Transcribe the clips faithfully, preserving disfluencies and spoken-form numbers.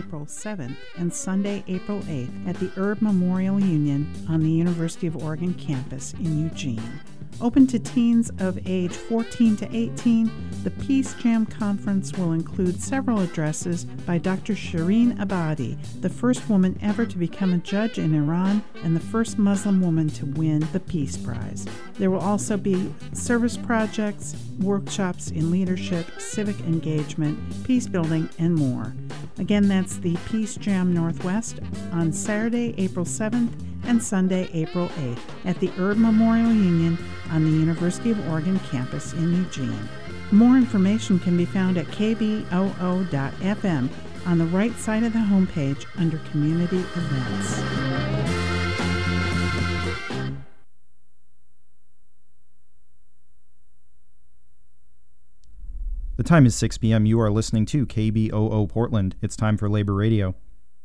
April seventh and Sunday, April eighth at the Erb Memorial Union on the University of Oregon campus in Eugene. Open to teens of age fourteen to eighteen, the Peace Jam Conference will include several addresses by Doctor Shireen Abadi, the first woman ever to become a judge in Iran and the first Muslim woman to win the Peace Prize. There will also be service projects, workshops in leadership, civic engagement, peace building, and more. Again, that's the Peace Jam Northwest on Saturday, April seventh and Sunday, April eighth at the Erb Memorial Union on the University of Oregon campus in Eugene. More information can be found at k b o o dot f m on the right side of the homepage under Community Events. The time is six p.m. You are listening to K B O O Portland. It's time for Labor Radio.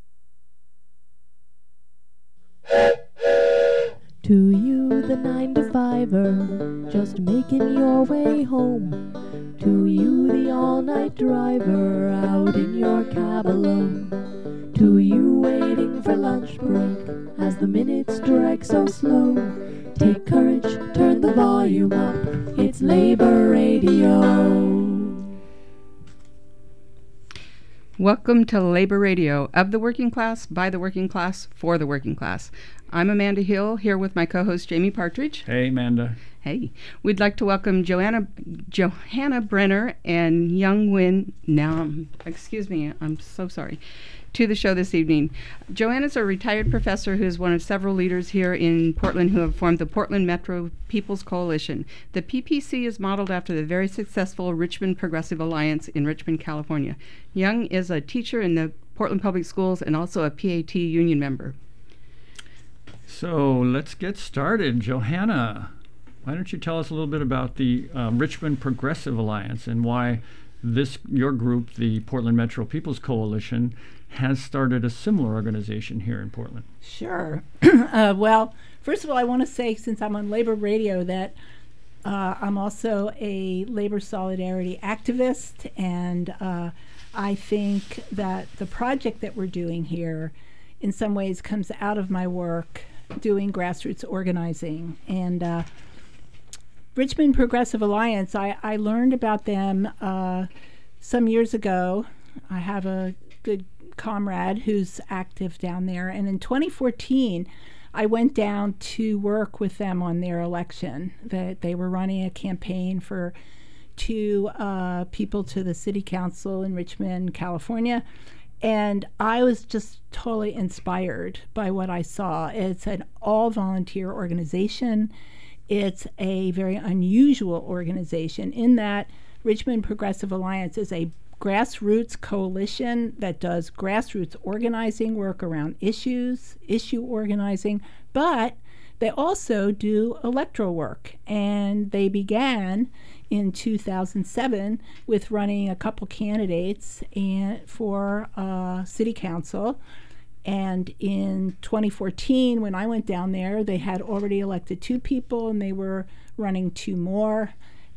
To you, the nine to fiver, just making your way home. To you, the all-night driver, out in your cab alone. To you, waiting for lunch break, as the minutes drag so slow. Take courage, turn the volume up, it's Labor Radio. Welcome to Labor Radio, of the working class, by the working class, for the working class. I'm Amanda Hill, here with my co-host Jamie Partridge. Hey, Amanda. Hey. We'd like to welcome Joanna Johanna Brenner and Young Win, now, um, excuse me, I'm so sorry, to the show this evening. Joanna's a retired professor who is one of several leaders here in Portland who have formed the Portland Metro People's Coalition. The P P C is modeled after the very successful Richmond Progressive Alliance in Richmond, California. Young is a teacher in the Portland Public Schools and also a P A T union member. So let's get started. Johanna, why don't you tell us a little bit about the uh, Richmond Progressive Alliance and why this your group, the Portland Metro People's Coalition, has started a similar organization here in Portland. Sure. uh, well, first of all, I want to say, since I'm on Labor Radio, that uh, I'm also a labor solidarity activist, and uh, I think that the project that we're doing here in some ways comes out of my work doing grassroots organizing. And uh, Richmond Progressive Alliance, I, I learned about them uh, some years ago. I have a good comrade who's active down there, and in twenty fourteen I went down to work with them on their election. That they were running a campaign for two uh, people to the city council in Richmond, California, and I was just totally inspired by what I saw. It's an all-volunteer organization. It's a very unusual organization in that Richmond Progressive Alliance is a grassroots coalition that does grassroots organizing work around issues, issue organizing, but they also do electoral work. And they began in two thousand seven with running a couple candidates and for uh, city council. And in twenty fourteen, when I went down there, they had already elected two people and they were running two more.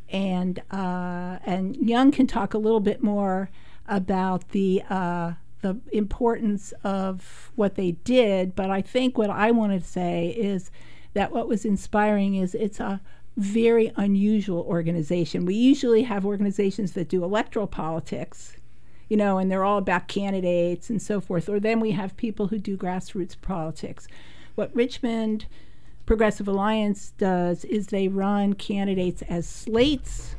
And uh, and Young can talk a little bit more about the uh, the importance of what they did, but I think what I wanted to say is that what was inspiring is it's a very unusual organization. We usually have organizations that do electoral politics, you know, and they're all about candidates and so forth, or then we have people who do grassroots politics. What Richmond Progressive Alliance does is they run candidates as slates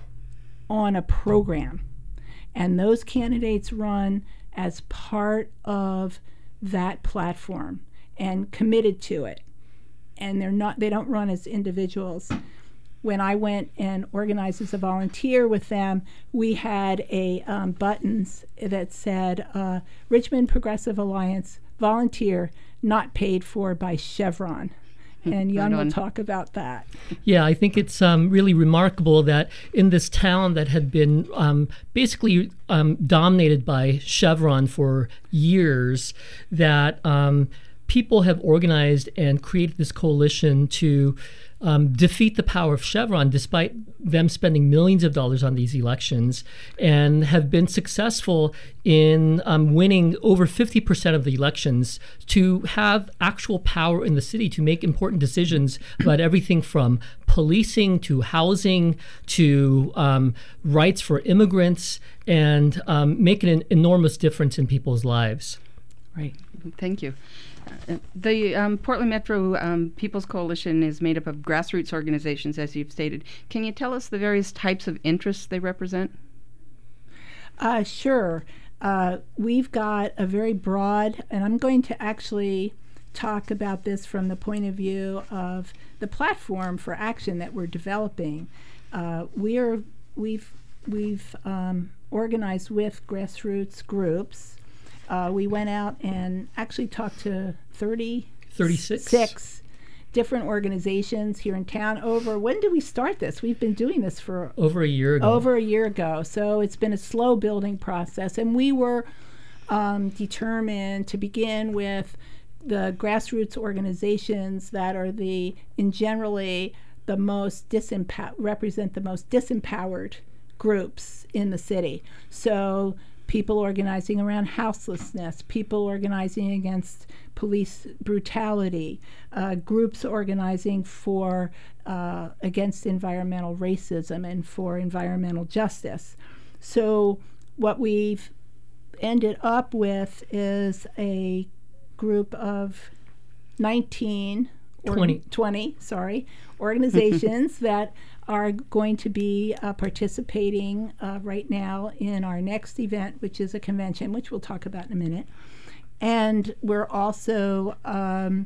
on a program, and those candidates run as part of that platform and committed to it, and they're not they don't run as individuals. When I went and organized as a volunteer with them, we had a um, buttons that said uh, Richmond Progressive Alliance volunteer, not paid for by Chevron. And Young will talk about that. Yeah, I think it's um, really remarkable that in this town that had been um, basically um, dominated by Chevron for years, that um, people have organized and created this coalition to um, defeat the power of Chevron, despite them spending millions of dollars on these elections, and have been successful in um, winning over fifty percent of the elections, to have actual power in the city to make important decisions about everything from policing to housing to um, rights for immigrants, and um, make an enormous difference in people's lives. Right. Thank you. Uh, the um, Portland Metro um, People's Coalition is made up of grassroots organizations, as you've stated. Can you tell us the various types of interests they represent? Uh, sure. Uh, we've got a very broad, and I'm going to actually talk about this from the point of view of the platform for action that we're developing. Uh, we are, we've, we've um, organized with grassroots groups. Uh, we went out and actually talked to thirty, thirty-six six different organizations here in town. Over, when did we start this? We've been doing this for over a year ago. Over a year ago. So it's been a slow building process. And we were um, determined to begin with the grassroots organizations that are the, in generally, the most disempowered, represent the most disempowered groups in the city. So people organizing around houselessness, people organizing against police brutality, uh, groups organizing for uh, against environmental racism and for environmental justice. So what we've ended up with is a group of nineteen or twenty. twenty, sorry, organizations that are going to be uh, participating uh, right now in our next event, which is a convention, which we'll talk about in a minute. And we're also um,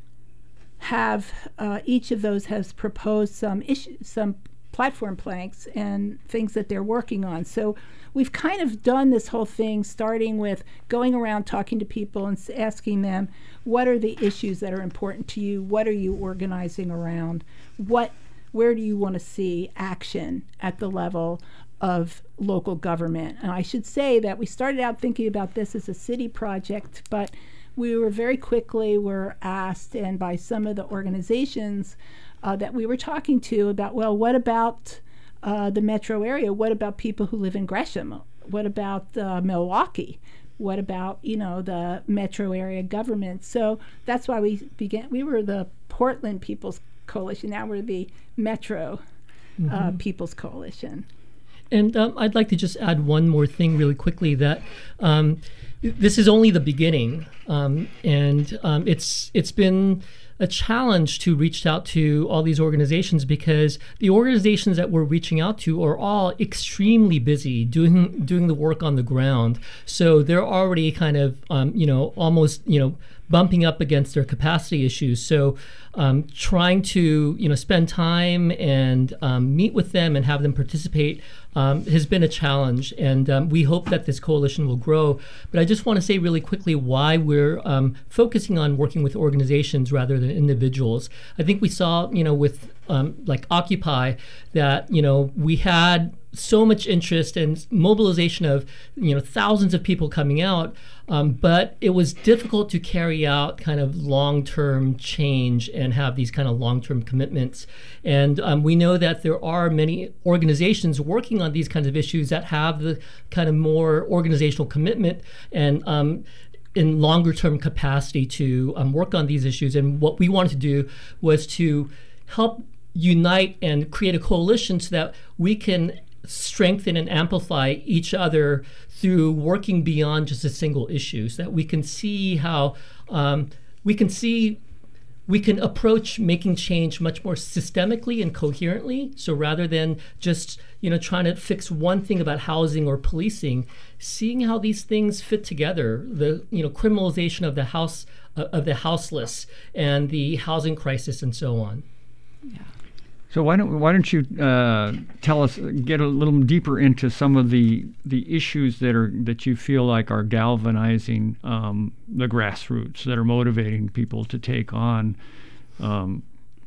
have uh, each of those has proposed some issue, some platform planks and things that they're working on. So we've kind of done this whole thing starting with going around talking to people and s- asking them, what are the issues that are important to you? What are you organizing around? What Where do you want to see action at the level of local government? And I should say that we started out thinking about this as a city project, but we were very quickly were asked, and by some of the organizations uh, that we were talking to, about, well, what about uh, the metro area? What about people who live in Gresham? What about uh, Milwaukee? What about, you know, the metro area government? So that's why we began. We were the Portland People's Coalition. Now we're the Metro uh, Mm-hmm. People's Coalition. And um, I'd like to just add one more thing really quickly, that um, this is only the beginning, um, and um, it's it's been a challenge to reach out to all these organizations, because the organizations that we're reaching out to are all extremely busy doing doing the work on the ground. So they're already kind of um, you know almost you know bumping up against their capacity issues. So um, trying to you know spend time and um, meet with them and have them participate um, has been a challenge, and um, we hope that this coalition will grow. But I just want to say really quickly why we're um, focusing on working with organizations rather than individuals. I think we saw you know with um, like Occupy that you know we had so much interest and mobilization of you know thousands of people coming out, um, but it was difficult to carry out kind of long-term change and have these kind of long-term commitments. And um, we know that there are many organizations working on these kinds of issues that have the kind of more organizational commitment and um, in longer term capacity to um, work on these issues. And what we wanted to do was to help unite and create a coalition so that we can strengthen and amplify each other through working beyond just a single issue, so that we can see how um, we can see we can approach making change much more systemically and coherently. So rather than just you know trying to fix one thing about housing or policing, seeing how these things fit together, the you know criminalization of the house uh, of the houseless and the housing crisis and so on. Yeah. So why don't why don't you uh, tell us, get a little deeper into some of the the issues that are that you feel like are galvanizing um, the grassroots, that are motivating people to take on um,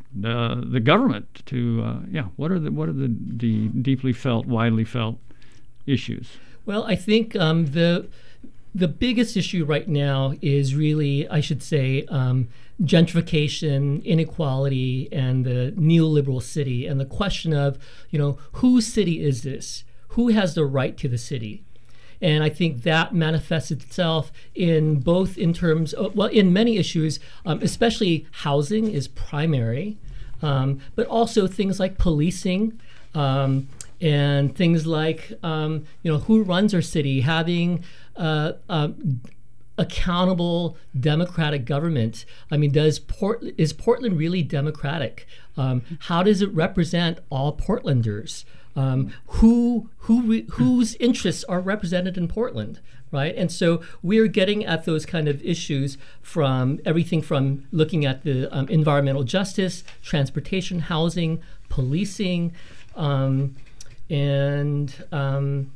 the the government. To uh, yeah, what are the what are the, the deeply felt, widely felt issues? Well, I think um, the the biggest issue right now is really, I should say, um, gentrification, inequality, and the neoliberal city, and the question of, you know, whose city is this? Who has the right to the city? And I think that manifests itself in both in terms of, well, in many issues, um, especially housing is primary, um, but also things like policing, um, and things like, um, you know, who runs our city, having uh, uh, accountable democratic government. I mean, does Port is Portland really democratic? Um, how does it represent all Portlanders? Um, who who re, whose interests are represented in Portland, right? And so we're getting at those kind of issues from everything from looking at the um, environmental justice, transportation, housing, policing, um, and um,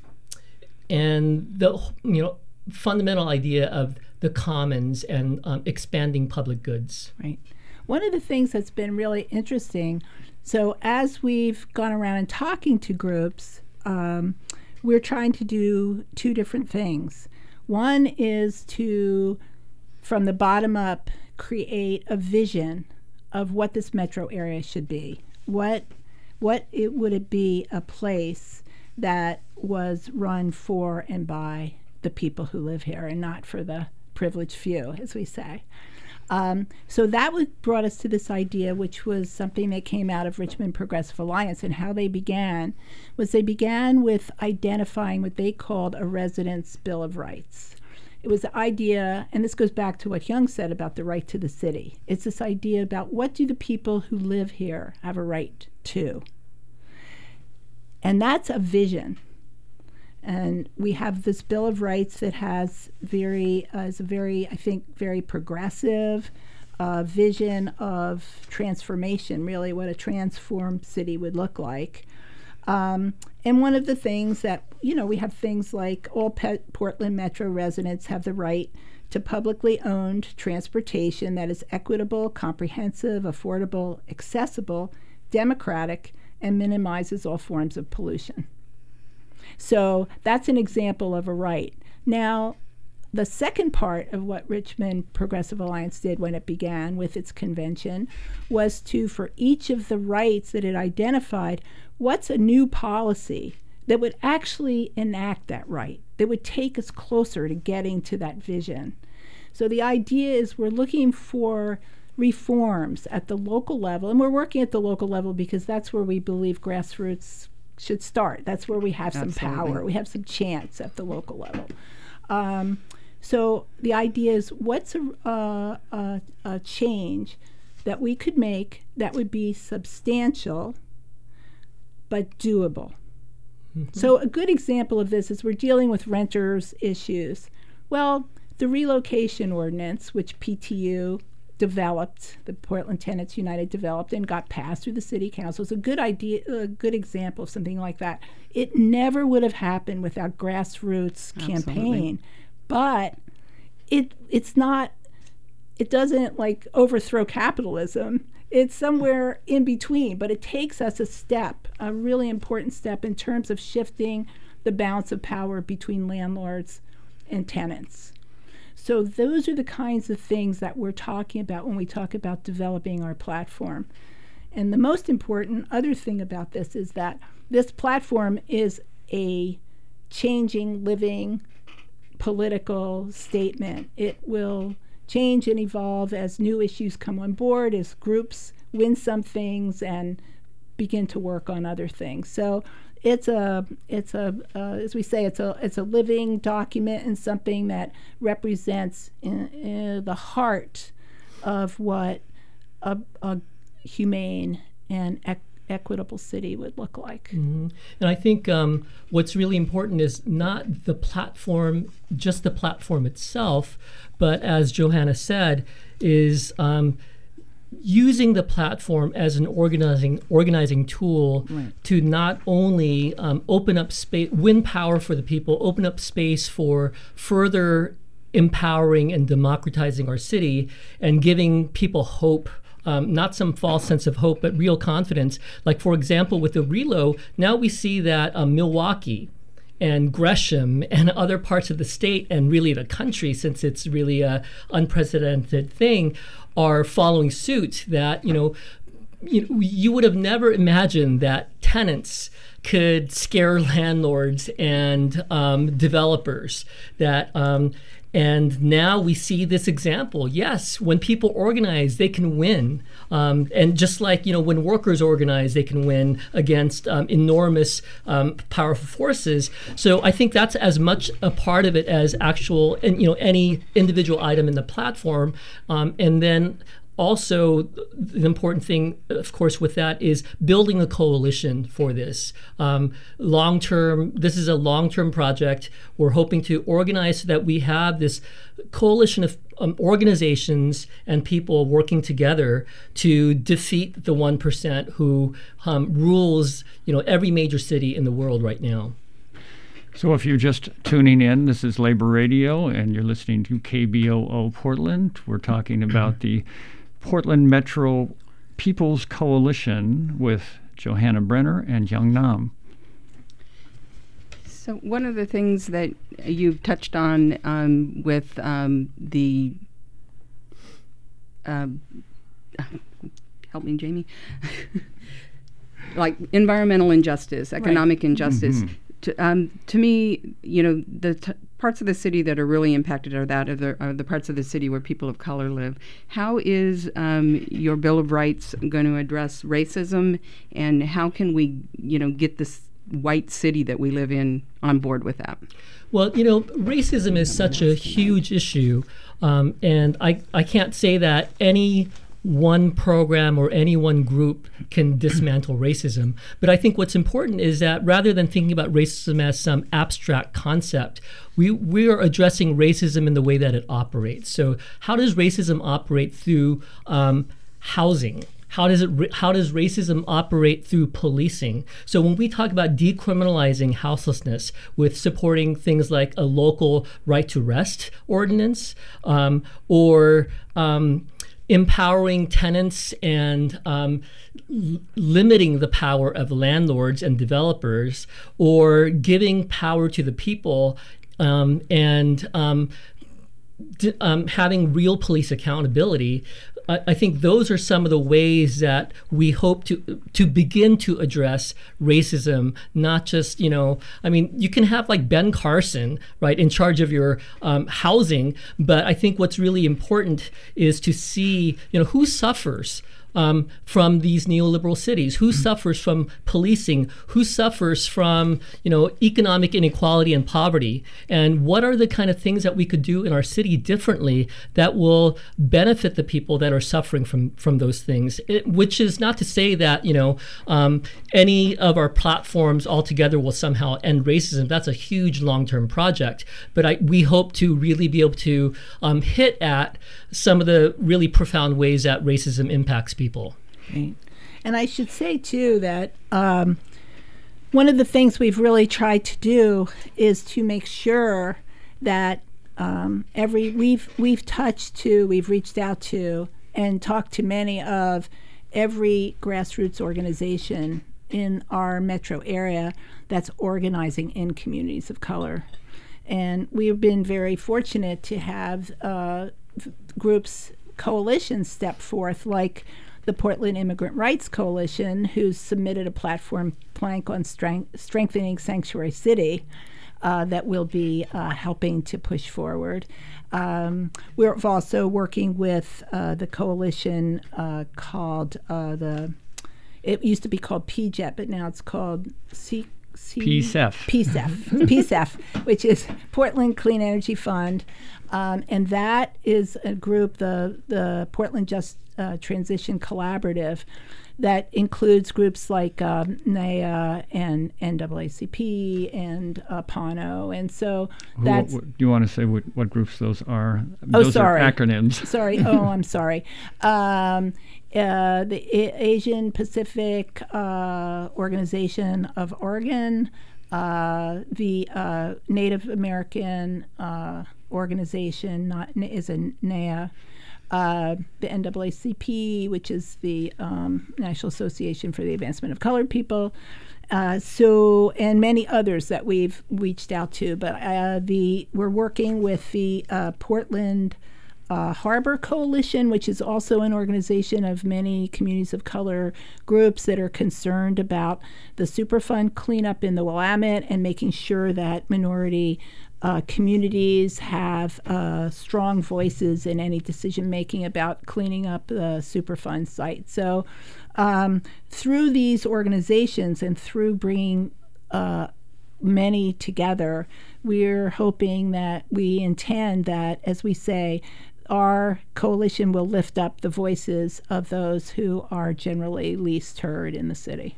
and the you know fundamental idea of the commons and um, expanding public goods. Right. One of the things that's been really interesting. So as we've gone around and talking to groups, um, we're trying to do two different things. One is to, from the bottom up, create a vision of what this metro area should be. What, what it would it be a place that was run for and by the people who live here and not for the privileged few, as we say. Um, so that was, brought us to this idea, which was something that came out of Richmond Progressive Alliance, and how they began was they began with identifying what they called a residents' Bill of Rights. It was the idea, and this goes back to what Young said about the right to the city. It's this idea about what do the people who live here have a right to? And that's a vision. And we have this Bill of Rights that has very, uh, is a very, I think, very progressive uh, vision of transformation, really what a transformed city would look like. Um, and one of the things that, you know, we have things like all Pet Portland Metro residents have the right to publicly owned transportation that is equitable, comprehensive, affordable, accessible, democratic, and minimizes all forms of pollution. So that's an example of a right. Now, the second part of what Richmond Progressive Alliance did when it began with its convention was to, for each of the rights that it identified, what's a new policy that would actually enact that right, that would take us closer to getting to that vision. So the idea is we're looking for reforms at the local level, and we're working at the local level because that's where we believe grassroots should start. That's where we have Absolutely. some power. We have some chance at the local level. Um, so the idea is, what's a, uh, a, a change that we could make that would be substantial but doable? Mm-hmm. So a good example of this is we're dealing with renters' issues. Well, the relocation ordinance, which P T U developed, the Portland Tenants United developed and got passed through the city council, is a good idea, a good example of something like that. It never would have happened without grassroots Absolutely. campaign, but it it's not, it doesn't like overthrow capitalism. It's somewhere in between, but it takes us a step, a really important step in terms of shifting the balance of power between landlords and tenants. So those are the kinds of things that we're talking about when we talk about developing our platform. And the most important other thing about this is that this platform is a changing, living, political statement. It will change and evolve as new issues come on board, as groups win some things and begin to work on other things. So it's a, it's a, uh, as we say, it's a, it's a living document and something that represents in, in the heart of what a, a humane and ec- equitable city would look like. Mm-hmm. And I think um, what's really important is not the platform, just the platform itself, but as Johanna said, is um, using the platform as an organizing organizing tool Right. to not only um, open up space, win power for the people, open up space for further empowering and democratizing our city and giving people hope, um, not some false sense of hope, but real confidence. Like, for example, with the Relo, now we see that um, Milwaukee and Gresham and other parts of the state and really the country, since it's really a unprecedented thing, are following suit. That, you know, you, you would have never imagined that tenants could scare landlords and um, developers. That um, and now we see this example. Yes, when people organize, they can win. Um, and just like, you know, when workers organize, they can win against um, enormous, um, powerful forces. So I think that's as much a part of it as actual, and you know, any individual item in the platform. Um, and then also, the important thing, of course, with that is building a coalition for this. Um, long-term, this is a long-term project. We're hoping to organize so that we have this coalition of um, organizations and people working together to defeat the one percent who um, rules, you know, every major city in the world right now. So if you're just tuning in, this is Labor Radio, and you're listening to K B O O Portland. We're talking about the Portland Metro People's Coalition with Johanna Brenner and Young Nam. So one of the things that you've touched on um, with um, the uh, help me, Jamie, like environmental injustice, economic right. injustice. Mm-hmm. To, um, to me, you know, the t- parts of the city that are really impacted are that of the, are the parts of the city where people of color live. How is um, your Bill of Rights going to address racism, and how can we, you know, get this white city that we live in on board with that? Well, you know, racism is such a huge issue, um, and I, I can't say that any one program or any one group can dismantle racism. But I think what's important is that rather than thinking about racism as some abstract concept, we, we are addressing racism in the way that it operates. So how does racism operate through um, housing? How does it? How does racism operate through policing? So when we talk about decriminalizing houselessness with supporting things like a local right to rest ordinance, um, or um, empowering tenants and um, l- limiting the power of landlords and developers, or giving power to the people um, and um, d- um, having real police accountability, I, I think those are some of the ways that we hope to to begin to address racism. Not just, you know, I mean, you can have like Ben Carson, right, in charge of your um, housing, but I think what's really important is to see, you know, who suffers Um, from these neoliberal cities, who suffers from policing, who suffers from, you know, economic inequality and poverty, and what are the kind of things that we could do in our city differently that will benefit the people that are suffering from from those things. It, which is not to say that, you know, um, any of our platforms altogether will somehow end racism. That's a huge long-term project, but I, we hope to really be able to um, hit at some of the really profound ways that racism impacts people. people. Right. And I should say, too, that um, one of the things we've really tried to do is to make sure that um, every we've we've touched to, we've reached out to, and talked to many of every grassroots organization in our metro area that's organizing in communities of color. And we've been very fortunate to have uh, groups, coalitions step forth, like the Portland Immigrant Rights Coalition, who's submitted a platform plank on strength, strengthening Sanctuary City uh, that will be uh, helping to push forward. Um, we're also working with uh, the coalition uh, called uh, the, it used to be called P J E T, but now it's called C. C- P C E F. P C E F, P C E F, which is Portland Clean Energy Fund. Um, and that is a group, the, the Portland Just uh, Transition Collaborative, that includes groups like um, N A A and N double A C P and uh, P A N O. And so Who, that's... what, do you want to say what, what groups those are? Oh, those sorry. are acronyms. Sorry. Oh, I'm sorry. Um, uh, the A- Asian Pacific uh, Organization of Oregon, uh, the uh, Native American uh, organization not, is a N A A, uh, the N double A C P, which is the um, National Association for the Advancement of Colored People. Uh, so, and many others that we've reached out to. But uh, the we're working with the uh, Portland uh, Harbor Coalition, which is also an organization of many communities of color groups that are concerned about the Superfund cleanup in the Willamette and making sure that minority uh, communities have uh, strong voices in any decision making about cleaning up the Superfund site. So. Um, through these organizations and through bringing uh, many together, we're hoping that we intend that, as we say, our coalition will lift up the voices of those who are generally least heard in the city.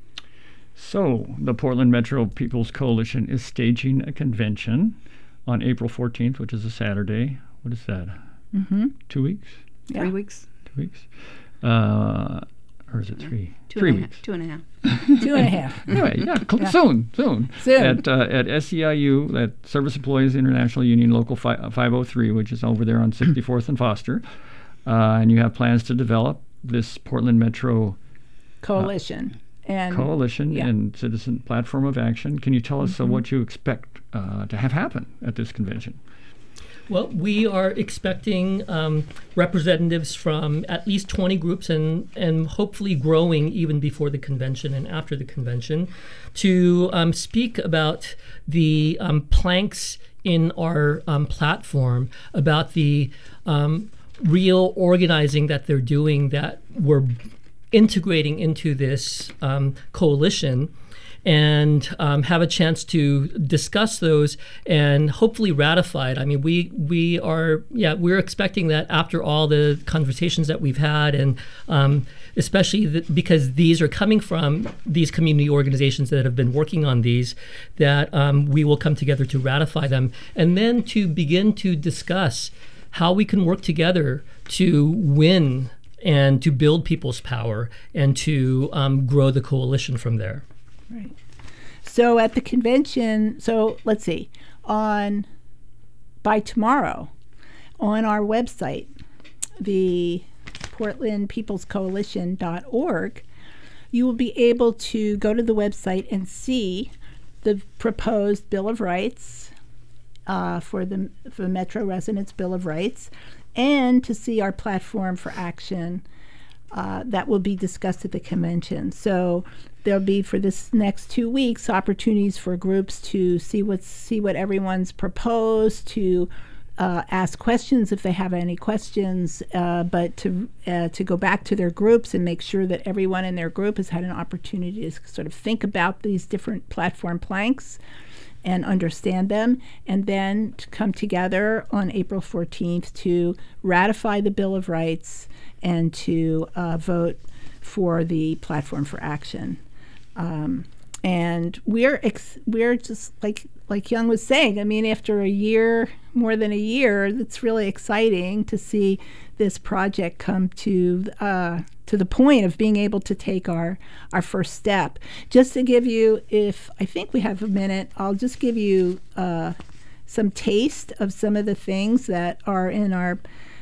So, the Portland Metro People's Coalition is staging a convention on April fourteenth, which is a Saturday. What is that? Mm-hmm. Two weeks? Yeah. Three weeks. Two weeks. Uh, or is it three? Two three and a weeks. half. Two and a half. Two and a half. Anyway, yeah, cl- Yeah. soon, soon. Soon. At, uh, at S E I U, at Service Employees International Union Local fi- uh, five oh three, which is over there on sixty-fourth and Foster. Uh, and you have plans to develop this Portland Metro Coalition. and Coalition yeah. and Citizen Platform of Action. Can you tell us Mm-hmm. uh, what you expect uh, to have happen at this convention? Well, we are expecting um, representatives from at least twenty groups and, and hopefully growing even before the convention and after the convention to um, speak about the um, planks in our um, platform, about the um, real organizing that they're doing that we're integrating into this um, coalition, and um, have a chance to discuss those and hopefully ratify it. I mean, we we are, yeah, we're expecting that after all the conversations that we've had, and um, especially the, because these are coming from these community organizations that have been working on these, that um, we will come together to ratify them, and then to begin to discuss how we can work together to win and to build people's power and to um, grow the coalition from there. Right. So at the convention, so let's see, on by tomorrow, on our website, the portland peoples coalition dot org, you will be able to go to the website and see the proposed Bill of Rights uh, for the for the Metro Residents Bill of Rights, and to see our platform for action uh, that will be discussed at the convention. So there'll be, for this next two weeks, opportunities for groups to see what's see what everyone's proposed, to uh, ask questions if they have any questions, uh, but to uh, to go back to their groups and make sure that everyone in their group has had an opportunity to sort of think about these different platform planks and understand them, and then to come together on April fourteenth to ratify the Bill of Rights and to uh, vote for the platform for action. Um, and we're ex- we're just like like Young was saying. I mean, after a year, more than a year, it's really exciting to see this project come to uh, to the point of being able to take our our first step. Just to give you, if I think we have a minute, I'll just give you uh, some taste of some of the things that are in our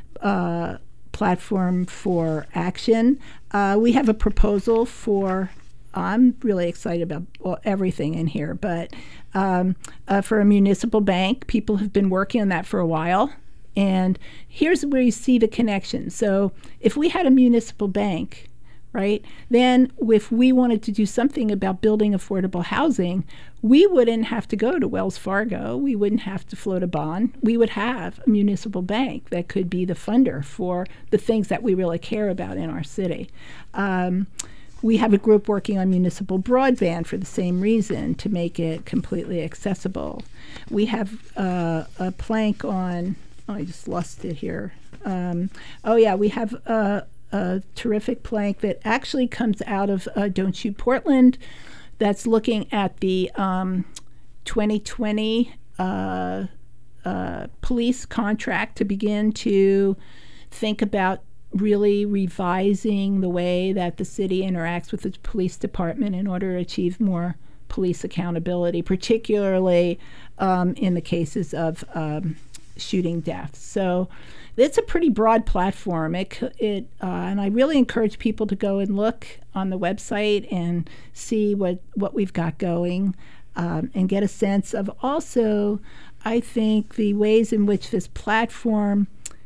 uh, platform for action. Uh, we have a proposal for. I'm really excited about well, everything in here, but um, uh, for a municipal bank, people have been working on that for a while. And here's where you see the connection. So if we had a municipal bank, right, then if we wanted to do something about building affordable housing, we wouldn't have to go to Wells Fargo. We wouldn't have to float a bond. We would have a municipal bank that could be the funder for the things that we really care about in our city. Um, We have a group working on municipal broadband for the same reason, to make it completely accessible. We have uh, a plank on, oh, I just lost it here. Um, oh, yeah, we have a, a terrific plank that actually comes out of uh, Don't Shoot Portland, that's looking at the um, twenty twenty uh, uh, police contract to begin to think about really revising the way that the city interacts with the police department in order to achieve more police accountability, particularly um, in the cases of um, shooting deaths. So it's a pretty broad platform. It, it uh, and I really encourage people to go and look on the website and see what, what we've got going, um, and get a sense of also, I think, the ways in which this platform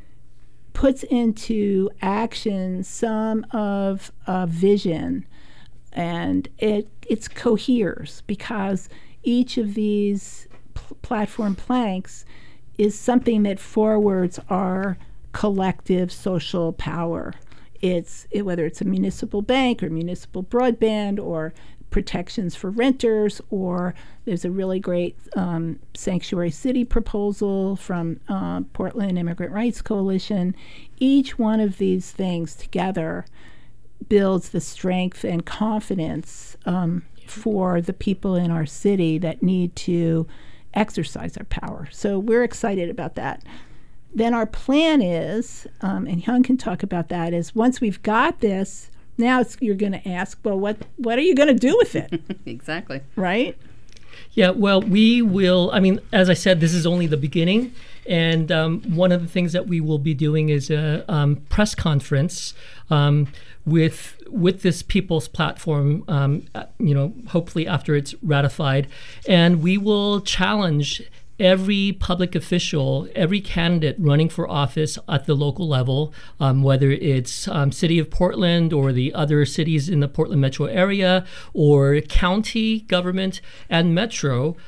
puts into action some of a vision, and it it's coheres because each of these pl- platform planks is something that forwards our collective social power. It's it, whether it's a municipal bank or municipal broadband or protections for renters, or there's a really great um, sanctuary city proposal from uh, Portland Immigrant Rights Coalition. Each one of these things together builds the strength and confidence um, for the people in our city that need to exercise our power. So we're excited about that. Then our plan is, um, and Hyung can talk about that, is once we've got this, now it's, you're going to ask, well, what what are you going to do with it? Exactly. Right? Yeah, well, we will, I mean, as I said, this is only the beginning. And um, one of the things that we will be doing is a um, press conference um, with with this People's Platform, um, you know, hopefully after it's ratified. And we will challenge every public official, every candidate running for office at the local level, um, whether it's um, City of Portland or the other cities in the Portland metro area or county government and metro,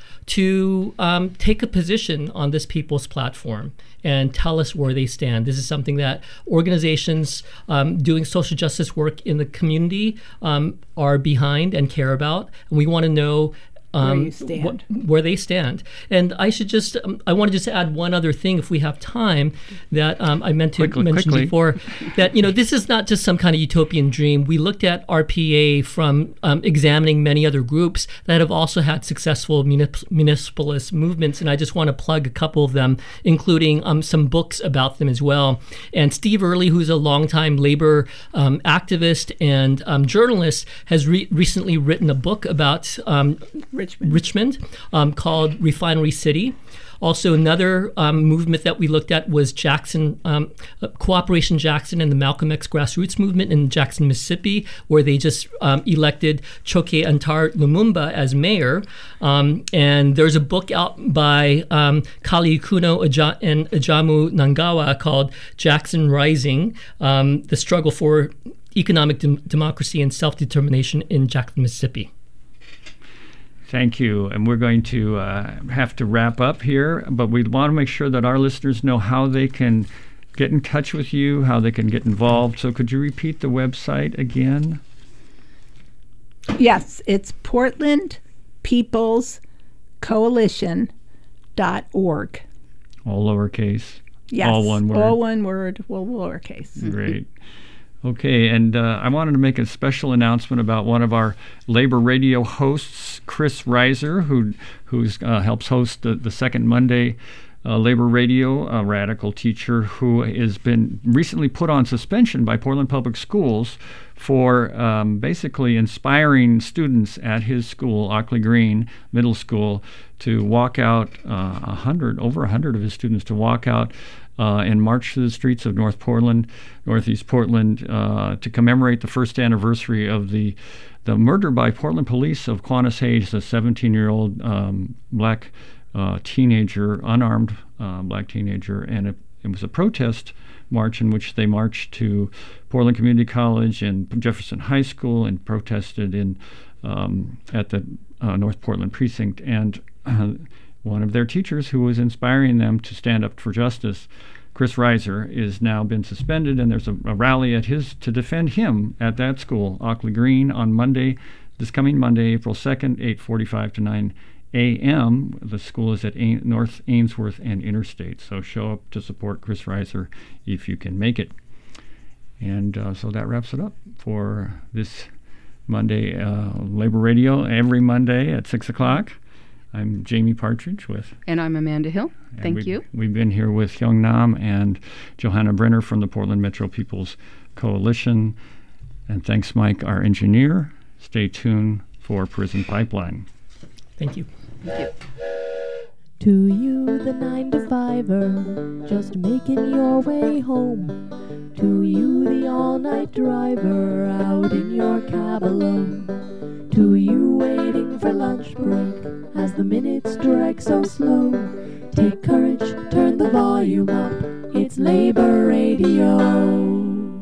to um, take a position on this People's Platform and tell us where they stand. This is something that organizations um, doing social justice work in the community um, are behind and care about. And we want to know Um, where you stand. Wh- where they stand. And I should just, um, I want to just add one other thing, if we have time, that um, I meant to Quickly, mention quickly. before, that, you know, this is not just some kind of utopian dream. We looked at R P A from um, examining many other groups that have also had successful municip- municipalist movements, and I just want to plug a couple of them, including um, some books about them as well. And Steve Early, who's a longtime labor um, activist and um, journalist, has re- recently written a book about um, Richmond. Richmond um, called Refinery City. Also, another um, movement that we looked at was Jackson, um, uh, Cooperation Jackson and the Malcolm X grassroots movement in Jackson, Mississippi, where they just um, elected Choke Antar Lumumba as mayor. Um, and there's a book out by um, Kali Kuno Aja- and Ajamu Nangawa called Jackson Rising, um, The Struggle for Economic Dem- Democracy and Self-Determination in Jackson, Mississippi. Thank you. And we're going to uh, have to wrap up here, but we want to make sure that our listeners know how they can get in touch with you, how they can get involved. So could you repeat the website again? Yes, it's Portland People's Coalition dot org. All lowercase? Yes, All one word? All one word, well, lowercase. Great. Okay, and uh, I wanted to make a special announcement about one of our labor radio hosts, Chris Reiser, who who's uh, helps host the, the second Monday uh, Labor Radio, a radical teacher who has been recently put on suspension by Portland Public Schools for um, basically inspiring students at his school, Ockley Green Middle School, to walk out, uh, a hundred, over a hundred of his students to walk out Uh, and march through the streets of North Portland, Northeast Portland, uh, to commemorate the first anniversary of the the murder by Portland police of Quantas Hayes, a seventeen-year-old um, black uh, teenager, unarmed uh, black teenager, and it, it was a protest march in which they marched to Portland Community College and Jefferson High School and protested in um, at the uh, North Portland precinct. And uh, one of their teachers who was inspiring them to stand up for justice, Chris Reiser, is now been suspended, and there's a, a rally at his to defend him at that school, Ockley Green, on Monday, this coming Monday, April second, eight forty-five to nine a.m. The school is at A- North Ainsworth and Interstate, so show up to support Chris Reiser if you can make it. And uh, so that wraps it up for this Monday uh, Labor Radio, every Monday at six o'clock. I'm Jamie Partridge with... And I'm Amanda Hill. Thank we've, you. We've been here with Hyung Nam and Johanna Brenner from the Portland Metro People's Coalition. And thanks, Mike, our engineer. Stay tuned for Prison Pipeline. Thank you. Thank you. To you, the nine to fiver, just making your way home. To you, the all-night driver, out in your cab alone. To you, waiting for lunch break, as the minutes drag so slow. Take courage, turn the volume up, it's Labor Radio.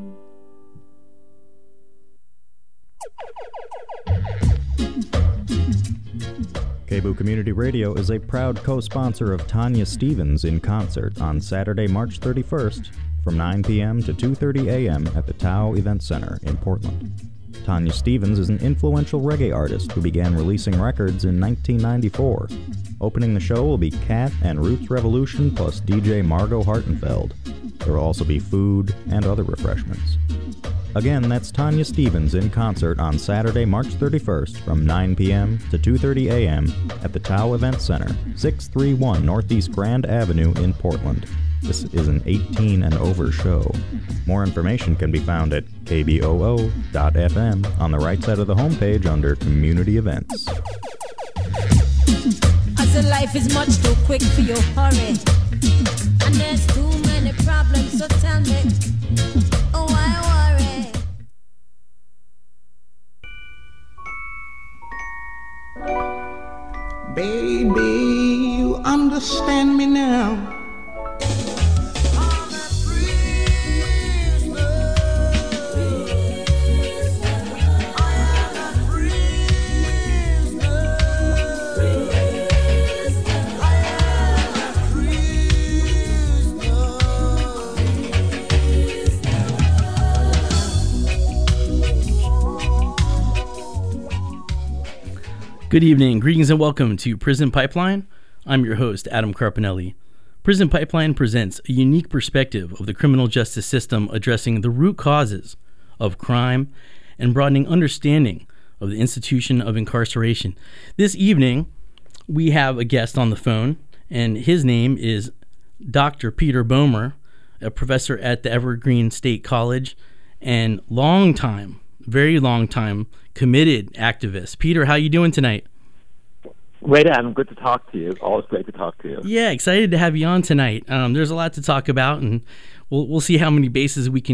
K B O O Community Radio is a proud co-sponsor of Tanya Stevens in Concert on Saturday, March thirty-first from nine p.m. to two thirty a.m. at the Tao Event Center in Portland. Tanya Stevens is an influential reggae artist who began releasing records in nineteen ninety-four. Opening the show will be Cat and Roots Revolution plus D J Margot Hartenfeld. There will also be food and other refreshments. Again, that's Tanya Stevens in concert on Saturday, March thirty-first from nine p.m. to two thirty a.m. at the Tao Event Center, six thirty-one Northeast Grand Avenue in Portland. This is an eighteen and over show. More information can be found at k b o o dot f m on the right side of the homepage under Community Events. I said life is much too quick for your hurry, and there's too many problems, so tell me, oh, why worry? Baby, you understand me now. Good evening, greetings and welcome to Prison Pipeline. I'm your host, Adam Carpinelli. Prison Pipeline presents a unique perspective of the criminal justice system addressing the root causes of crime and broadening understanding of the institution of incarceration. This evening, we have a guest on the phone, and his name is Doctor Peter Boehmer, a professor at the Evergreen State College and long time, very long time, committed activist. Peter, how you doing tonight? Great, Adam. Good to talk to you. Always great to talk to you. Yeah, excited to have you on tonight. Um, there's a lot to talk about, and we'll we'll see how many bases we can